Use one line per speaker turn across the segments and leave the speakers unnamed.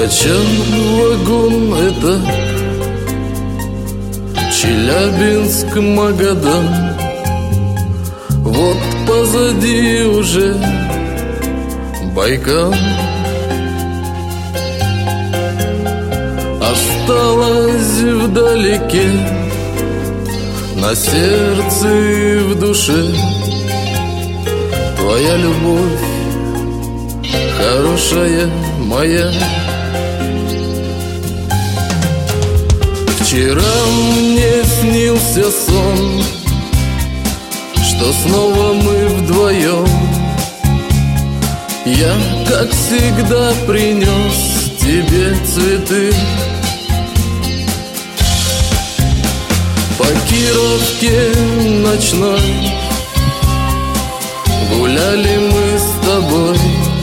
Качан, вагон, это Челябинск, Магадан. Вот позади уже Байкал. Осталось вдалеке, на сердце и в душе твоя любовь, хорошая моя. Вчера мне снился сон, что снова мы вдвоем. Я, как всегда, принес тебе цветы. По Кировке ночной гуляли мы с тобой.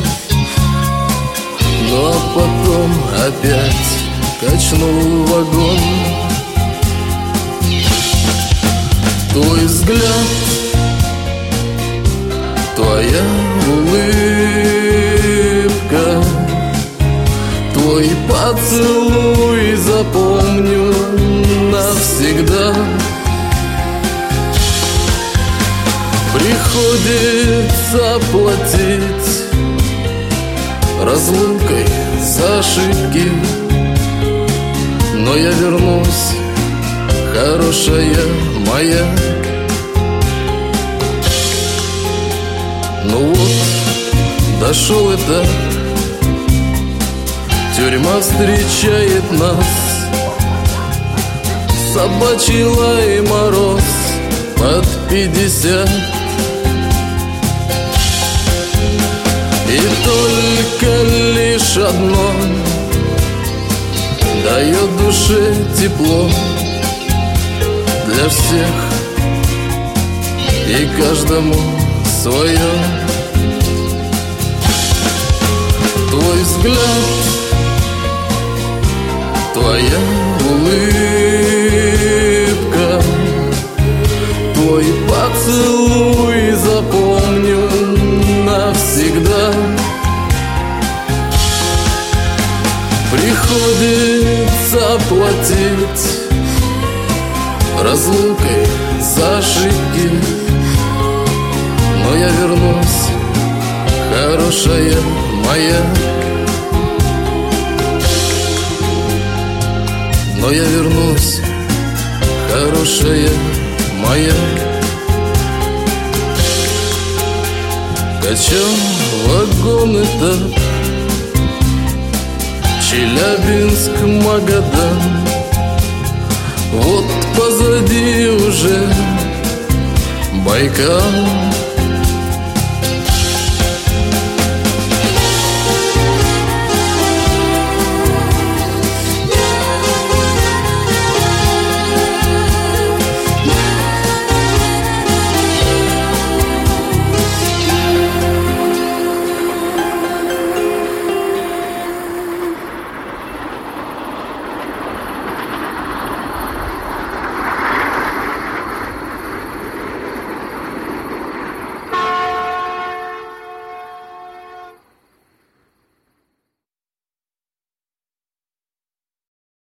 Ну а потом опять качнул вагон. Твой взгляд, твоя улыбка, твой поцелуй запомню навсегда. Приходится платить разлукой за ошибки, но я вернусь, хорошая моя. Ну вот, дошел этап, тюрьма встречает нас. Собачий лай и мороз под 50. И только лишь одно дает душе тепло. Для всех и каждому свое. Твой взгляд, твоя улыбка, твой поцелуй запомню навсегда. Приходится платить разлукой за ошибки, но я вернусь, хорошая моя. Но я вернусь, хорошая моя. Качан, вагон, этап, Челябинск, Магадан. Вот позади уже Байкал.